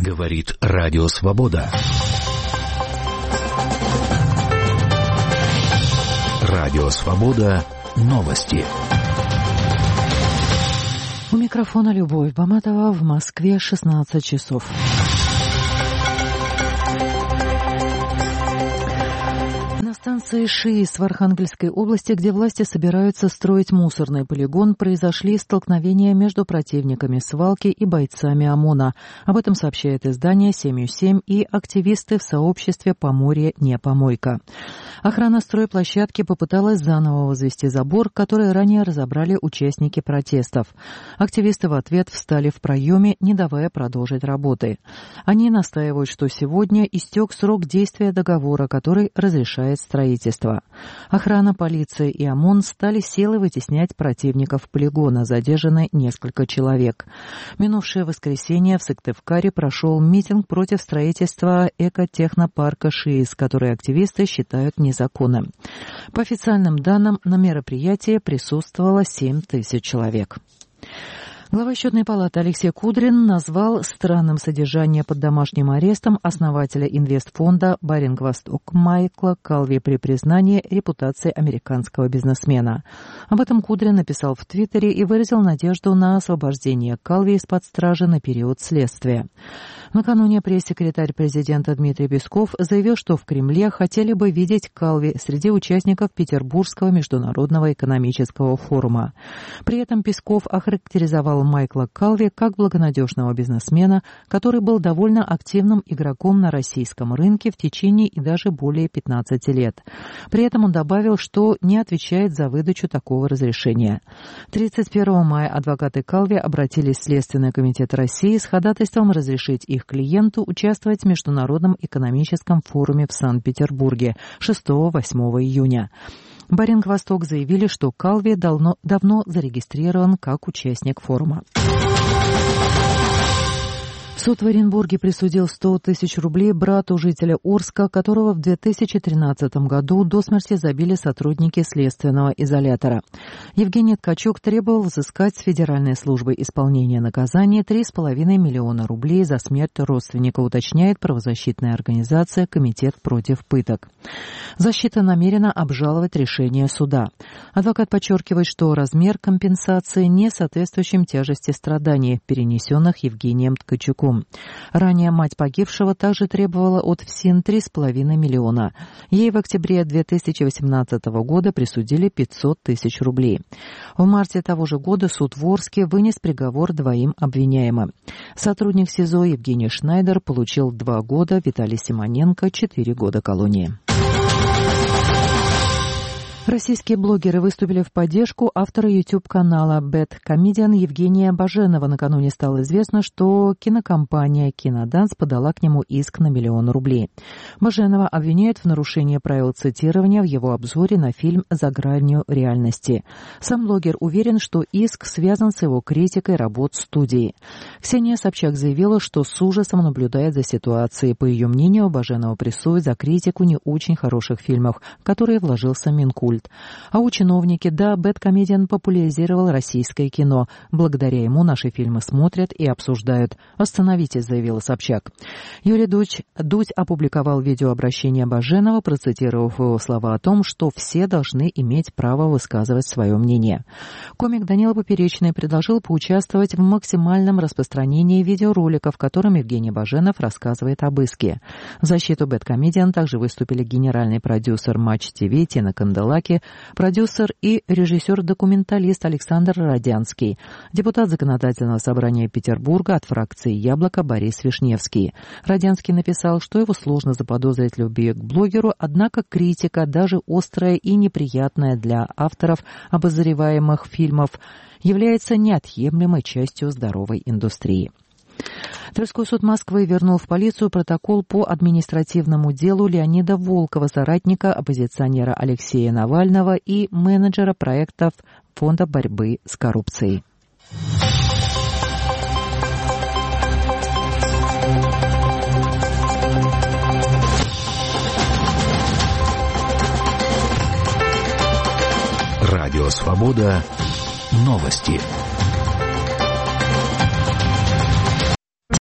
Говорит Радио Свобода. Радио Свобода. Новости. У микрофона Любовь Баматова. В Москве 16 часов. На станции ШИИС в Архангельской области, где власти собираются строить мусорный полигон, произошли столкновения между противниками свалки и бойцами ОМОНа. Об этом сообщает издание «7.7» и активисты в сообществе «Поморье не помойка». Охрана стройплощадки попыталась заново возвести забор, который ранее разобрали участники протестов. Активисты в ответ встали в проеме, не давая продолжить работы. Они настаивают, что сегодня истек срок действия договора, который разрешает строительство. Охрана, полиция и ОМОН стали силой вытеснять противников полигона, задержаны несколько человек. Минувшее воскресенье в Сыктывкаре прошел митинг против строительства экотехнопарка ШИИС, который активисты считают незаконным. По официальным данным, на мероприятии присутствовало 7 тысяч человек. Глава Счетной палаты Алексей Кудрин назвал странным содержание под домашним арестом основателя инвестфонда «Баринг Восток» Майкла Калви при признании репутации американского бизнесмена. Об этом Кудрин написал в Твиттере и выразил надежду на освобождение Калви из-под стражи на период следствия. Накануне пресс-секретарь президента Дмитрий Песков заявил, что в Кремле хотели бы видеть Калви среди участников Петербургского международного экономического форума. При этом Песков охарактеризовал Майкла Калви как благонадежного бизнесмена, который был довольно активным игроком на российском рынке в течение и даже более 15 лет. При этом он добавил, что не отвечает за выдачу такого разрешения. 31 мая адвокаты Калви обратились в Следственный комитет России с ходатайством разрешить их клиенту участвовать в Международном экономическом форуме в Санкт-Петербурге 6-8 июня. Баринг Восток заявили, что Калви давно зарегистрирован как участник форума. Суд в Оренбурге присудил 100 тысяч рублей брату жителя Орска, которого в 2013 году до смерти забили сотрудники следственного изолятора. Евгений Ткачук требовал взыскать с Федеральной службы исполнения наказания 3,5 миллиона рублей за смерть родственника, уточняет правозащитная организация «Комитет против пыток». Защита намерена обжаловать решение суда. Адвокат подчеркивает, что размер компенсации не соответствующим тяжести страданий, перенесенных Евгением Ткачуком. Ранее мать погибшего также требовала от ФСИН 3,5 миллиона. Ей в октябре 2018 года присудили 500 тысяч рублей. В марте того же года суд в Орске вынес приговор 2 обвиняемым. Сотрудник СИЗО Евгений Шнайдер получил 2 года, Виталий Симоненко – 4 года колонии. Российские блогеры выступили в поддержку автора YouTube-канала Bad Comedian Евгения Баженова. Накануне стало известно, что кинокомпания «Киноданс» подала к нему иск на 1 миллион рублей. Баженова обвиняют в нарушении правил цитирования в его обзоре на фильм «За гранью реальности». Сам блогер уверен, что иск связан с его критикой работ студии. Ксения Собчак заявила, что с ужасом наблюдает за ситуацией. По ее мнению, Баженова прессуют за критику не очень хороших фильмов, в которые вложился Минкульт. А у чиновники, Bad Comedian популяризировал российское кино. Благодаря ему наши фильмы смотрят и обсуждают. «Остановитесь», заявила Собчак. Юрий Дудь опубликовал видеообращение Баженова, процитировав его слова о том, что все должны иметь право высказывать свое мнение. Комик Данила Поперечный предложил поучаствовать в максимальном распространении видеороликов, в котором Евгений Баженов рассказывает об иске. В защиту Bad Comedian также выступили генеральный продюсер Матч ТВ Тина Канделаки, продюсер и режиссер-документалист Александр Родянский, депутат Законодательного собрания Петербурга от фракции «Яблоко» Борис Вишневский. Родянский написал, что его сложно заподозрить в любви к блогеру, однако критика, даже острая и неприятная для авторов обозреваемых фильмов, является неотъемлемой частью здоровой индустрии. Тверской суд Москвы вернул в полицию протокол по административному делу Леонида Волкова, соратника оппозиционера Алексея Навального и менеджера проектов Фонда борьбы с коррупцией. Радио Свобода. Новости.